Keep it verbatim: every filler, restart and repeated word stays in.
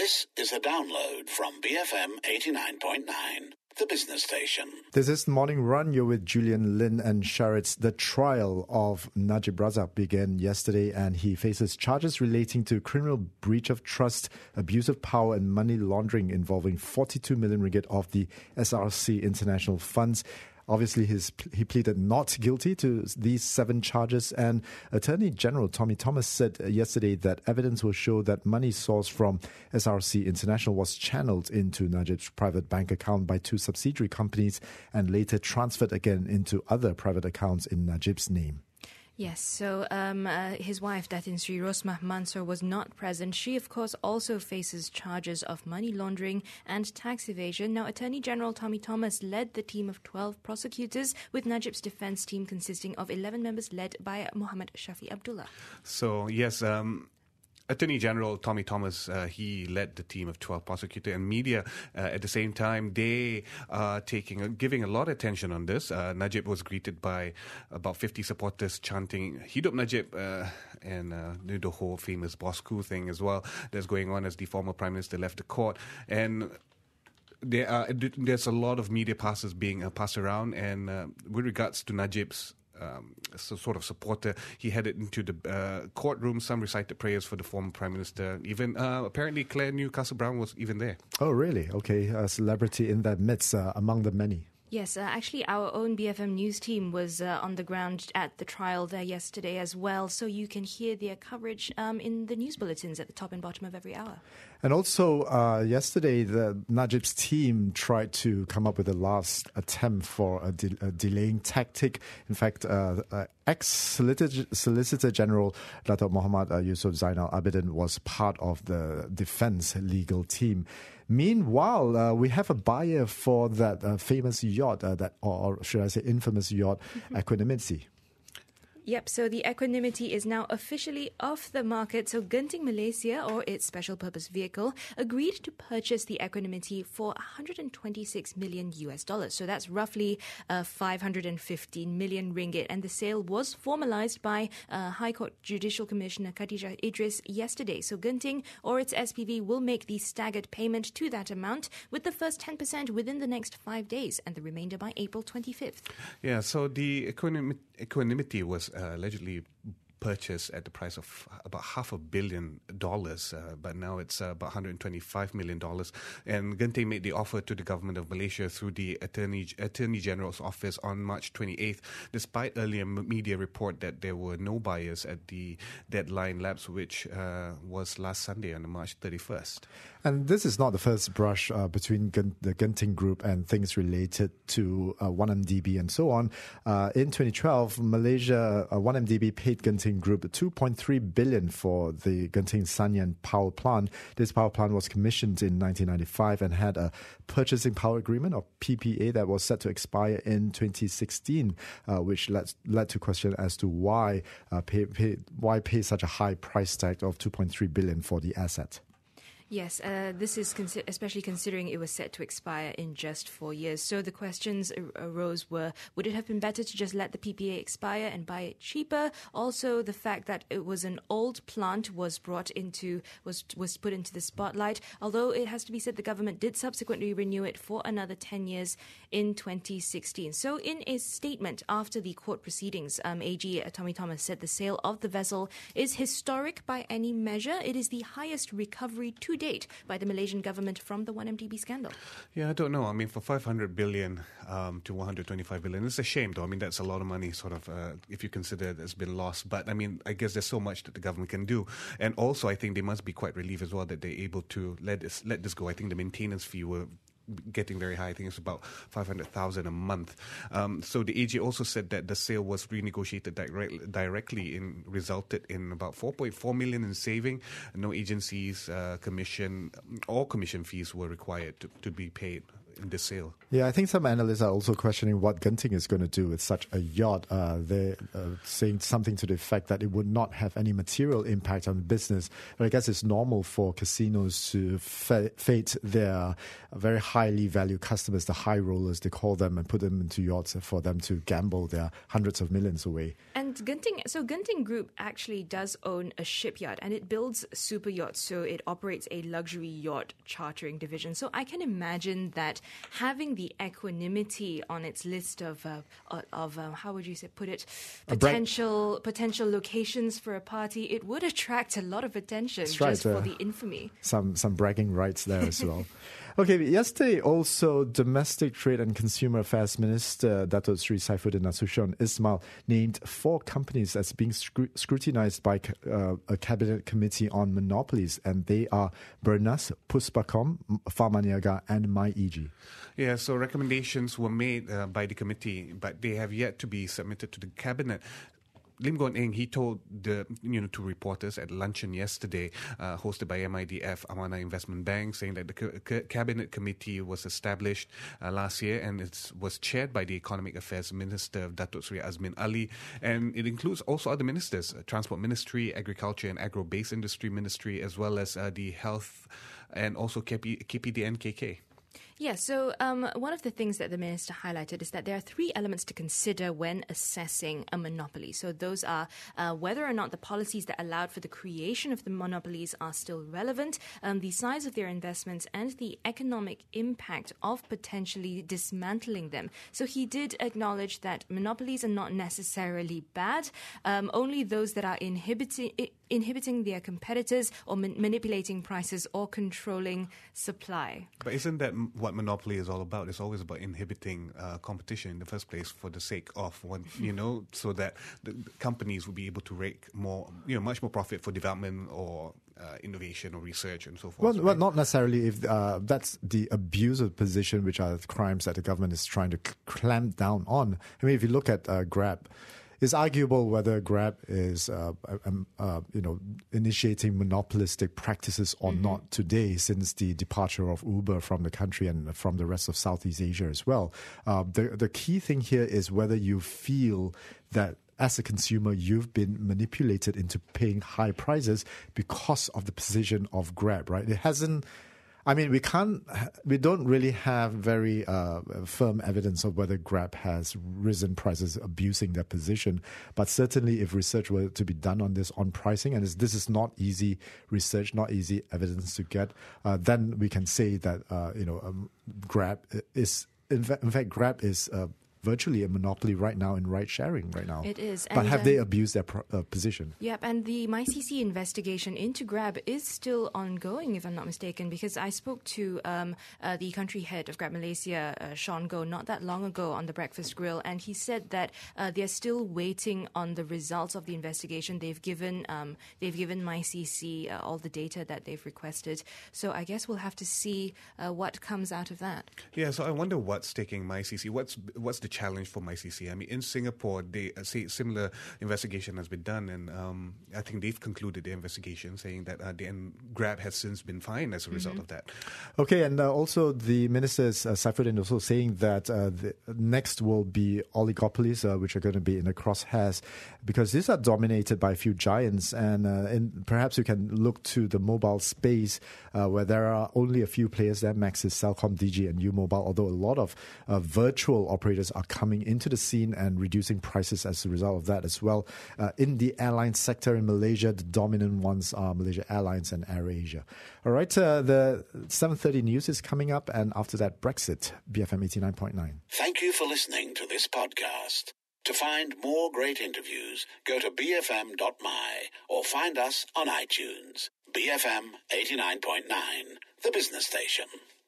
This is a download from B F M eighty-nine point nine, the business station. This is the Morning Run. You're with Julian Lin and Sharitz. The trial of Najib Razak began yesterday, and he faces charges relating to criminal breach of trust, abuse of power, and money laundering involving forty-two million ringgit of the S R C International funds. Obviously, his, he pleaded not guilty to these seven charges, and Attorney General Tommy Thomas said yesterday that evidence will show that money sourced from S R C International was channeled into Najib's private bank account by two subsidiary companies and later transferred again into other private accounts in Najib's name. Yes, so um, uh, his wife, Datin Sri Rosmah Mansor, was not present. She, of course, also faces charges of money laundering and tax evasion. Now, Attorney General Tommy Thomas led the team of twelve prosecutors, with Najib's defense team consisting of eleven members led by Muhammad Shafi Abdullah. So, yes, um... Attorney General Tommy Thomas, uh, he led the team of twelve prosecutors and media. Uh, at the same time, they are taking, uh, giving a lot of attention on this. Uh, Najib was greeted by about fifty supporters chanting Hidup Najib, uh, and uh, the whole famous Bosku thing as well that's going on as the former Prime Minister left the court. And there are, there's a lot of media passes being uh, passed around, and uh, with regards to Najib's Um, so sort of supporter, he headed into the uh, courtroom. Some recited prayers for the former Prime Minister. Even uh, apparently Claire Newcastle Brown was even there. Oh, really? Okay, a celebrity in that midst uh, among the many. Yes, uh, actually our own B F M News team was uh, on the ground at the trial there yesterday as well, so you can hear their coverage um, in the news bulletins at the top and bottom of every hour. And also, uh, yesterday, the Najib's team tried to come up with a last attempt for a, de- a delaying tactic. In fact, uh, uh, ex-Solicitor Solicitor General Dato' Muhammad uh, Yusuf Zainal Abidin was part of the defense legal team. Meanwhile, uh, we have a buyer for that uh, famous yacht, uh, that, or should I say infamous yacht, mm-hmm. Equanimity. Yep, so the Equanimity is now officially off the market. So Genting Malaysia, or its special purpose vehicle, agreed to purchase the Equanimity for one hundred twenty-six million U S dollars. So that's roughly uh, five hundred fifteen million ringgit. And the sale was formalized by uh, High Court Judicial Commissioner Khatijah Idris yesterday. So Genting, or its S P V, will make the staggered payment to that amount, with the first ten percent within the next five days and the remainder by April twenty-fifth. Yeah, so the Equanimity, Equanimity was Uh, allegedly purchased at the price of about half a billion dollars, uh, but now it's uh, about one hundred twenty-five million dollars. And Genting made the offer to the government of Malaysia through the Attorney Attorney General's office on March twenty-eighth, despite earlier media report that there were no buyers at the deadline lapse, which uh, was last Sunday on March thirty-first. And this is not the first brush uh, between Gen- the Genting Group and things related to uh, one M D B and so on. Uh, in twenty twelve, Malaysia, uh, one M D B paid Genting Group two point three billion dollars for the Genting Sanyan power plant. This power plant was commissioned in nineteen ninety-five and had a purchasing power agreement, or P P A, that was set to expire in twenty sixteen, uh, which led, led to question as to why uh, pay, pay, why pay such a high price tag of two point three billion dollars for the asset. Yes, uh, this is consi- especially considering it was set to expire in just four years. So the questions ar- arose were, would it have been better to just let the P P A expire and buy it cheaper? Also, the fact that it was an old plant was brought into, was was put into the spotlight, although it has to be said the government did subsequently renew it for another ten years in twenty sixteen. So in a statement after the court proceedings, um, A G Tommy Thomas said the sale of the vessel is historic by any measure. It is the highest recovery to date by the Malaysian government from the one M D B scandal. Yeah, I don't know. I mean, for five hundred billion um, to one hundred twenty-five billion, it's a shame though. I mean, that's a lot of money, sort of, uh, if you consider that's been lost. But I mean, I guess there's so much that the government can do. And also, I think they must be quite relieved as well that they're able to let this, let this go. I think the maintenance fee were getting very high. I think it's about five hundred thousand a month. Um, so the A G also said that the sale was renegotiated direct, directly and resulted in about four point four million in saving. No agencies, uh, commission, or commission fees were required to, to be paid in this sale. Yeah, I think some analysts are also questioning what Genting is going to do with such a yacht. Uh, they're uh, saying something to the effect that it would not have any material impact on business. But I guess it's normal for casinos to fa- fate their very highly valued customers, the high rollers, they call them, and put them into yachts for them to gamble their hundreds of millions away. And Genting, so Genting Group actually does own a shipyard, and it builds super yachts, so it operates a luxury yacht chartering division. So I can imagine that having the equanimity on its list of uh, of uh, how would you say put it potential potential locations for a party, it would attract a lot of attention That's just right, for uh, the infamy. Some some bragging rights there as well. Okay, yesterday also Domestic Trade and Consumer Affairs Minister Dato Sri Saifuddin Nasution Ismail named four companies as being scru- scrutinized by uh, a cabinet committee on monopolies, and they are Bernas, Puspacom, Pharmaniaga, and MyEG. Yeah, so recommendations were made uh, by the committee, but they have yet to be submitted to the cabinet. Lim Guan Eng, he told the you know to reporters at luncheon yesterday, uh, hosted by M I D F Amana Investment Bank, saying that the ca- cabinet committee was established uh, last year and it was chaired by the Economic Affairs Minister Datuk Seri Azmin Ali, and it includes also other ministers, uh, Transport Ministry, Agriculture and Agro-Based Industry Ministry, as well as uh, the Health and also K P D N K K. Yeah, so um, one of the things that the minister highlighted is that there are three elements to consider when assessing a monopoly. So those are uh, whether or not the policies that allowed for the creation of the monopolies are still relevant, um, the size of their investments, and the economic impact of potentially dismantling them. So he did acknowledge that monopolies are not necessarily bad, um, only those that are inhibiting inhibiting their competitors or man- manipulating prices or controlling supply. But isn't that m- what monopoly is all about? It's always about inhibiting uh, competition in the first place for the sake of one, you know, so that the, the companies will be able to rake more, you know, much more profit for development or uh, innovation or research and so forth. Well, right? well not necessarily if uh, that's the abuse of position, which are crimes that the government is trying to c- clamp down on. I mean, if you look at uh, Grab, it's arguable whether Grab is, uh, um, uh, you know, initiating monopolistic practices or mm-hmm. not today, since the departure of Uber from the country and from the rest of Southeast Asia as well. Uh, the the key thing here is whether you feel that as a consumer, you've been manipulated into paying high prices because of the position of Grab, right? It hasn't. I mean, we can't, we don't really have very uh, firm evidence of whether Grab has risen prices abusing their position. But certainly if research were to be done on this, on pricing, and this is not easy research, not easy evidence to get, uh, then we can say that, uh, you know, um, Grab is, in fact, in fact Grab is uh, virtually a monopoly right now in ride sharing right now. It is. But and, have um, they abused their pro- uh, position? Yep, and the MyCC investigation into Grab is still ongoing, if I'm not mistaken, because I spoke to um, uh, the country head of Grab Malaysia, uh, Sean Goh, not that long ago on the Breakfast Grill, and he said that uh, they're still waiting on the results of the investigation. They've given um, they've given MyCC uh, all the data that they've requested, so I guess we'll have to see uh, what comes out of that. Yeah, so I wonder what's taking MyCC. What's what's the challenge for MyCC? I mean, in Singapore, they uh, say similar investigation has been done, and um, I think they've concluded the investigation, saying that uh, the and Grab has since been fined as a result mm-hmm. of that. Okay, and uh, also the ministers, uh, Saifuddin, also saying that uh, the next will be oligopolies, uh, which are going to be in the crosshairs, because these are dominated by a few giants, and, uh, and perhaps you can look to the mobile space uh, where there are only a few players there. Maxis, Celcom, D G, and U Mobile, although a lot of uh, virtual operators are coming into the scene and reducing prices as a result of that as well. Uh, in the airline sector in Malaysia, the dominant ones are Malaysia Airlines and AirAsia. All right, uh, the seven thirty news is coming up, and after that, Brexit, B F M eighty-nine point nine. Thank you for listening to this podcast. To find more great interviews, go to b f m dot m y or find us on iTunes. B F M eighty-nine point nine, the business station.